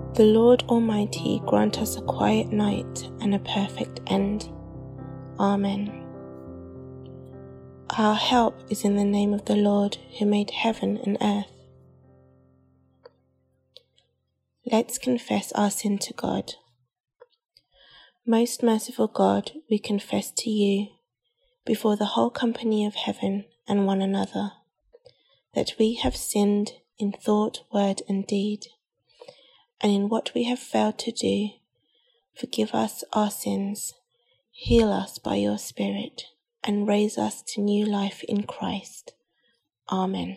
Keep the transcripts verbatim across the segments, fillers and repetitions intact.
The Lord Almighty grant us a quiet night and a perfect end. Amen. Our help is in the name of the Lord who made heaven and earth. Let's confess our sin to God. Most merciful God, we confess to you, before the whole company of heaven and one another, that we have sinned in thought, word, and deed, and in what we have failed to do. Forgive us our sins, heal us by your Spirit, and raise us to new life in Christ. Amen.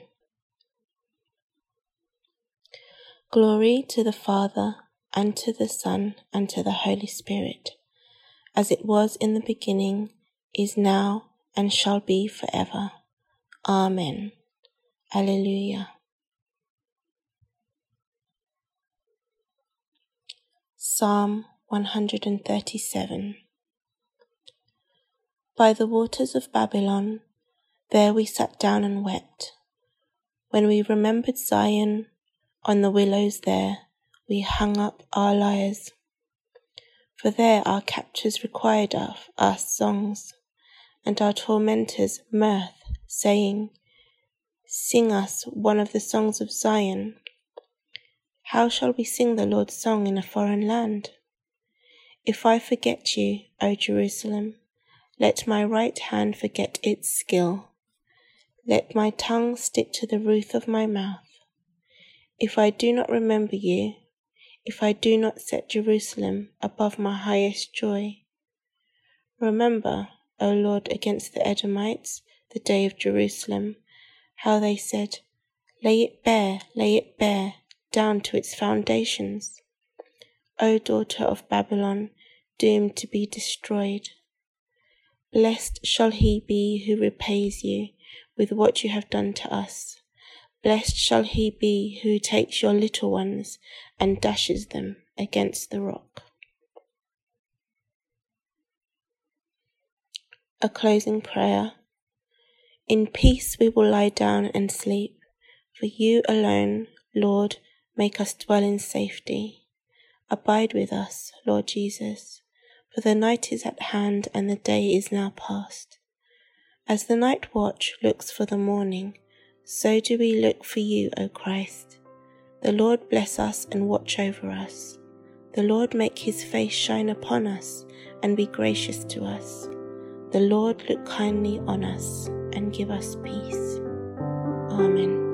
Glory to the Father, and to the Son, and to the Holy Spirit, as it was in the beginning, is now, and shall be forever. Amen. Alleluia. Psalm one hundred thirty-seven. By the waters of Babylon, there we sat down and wept. When we remembered Zion, on the willows there we hung up our lyres. For there our captors required of us songs, and our tormentors mirth, saying, Sing us one of the songs of Zion. How shall we sing the Lord's song in a foreign land? If I forget you, O Jerusalem, let my right hand forget its skill. Let my tongue stick to the roof of my mouth. If I do not remember you, if I do not set Jerusalem above my highest joy. Remember, O Lord, against the Edomites, the day of Jerusalem, how they said, Lay it bare, lay it bare, down to its foundations. O daughter of Babylon, doomed to be destroyed. Blessed shall he be who repays you with what you have done to us. Blessed shall he be who takes your little ones and dashes them against the rock. A closing prayer. In peace we will lie down and sleep, for you alone, Lord, make us dwell in safety. Abide with us, Lord Jesus, for the night is at hand and the day is now past. As the night watch looks for the morning, so do we look for you, O Christ. The Lord bless us and watch over us. The Lord make his face shine upon us and be gracious to us. The Lord look kindly on us and give us peace. Amen.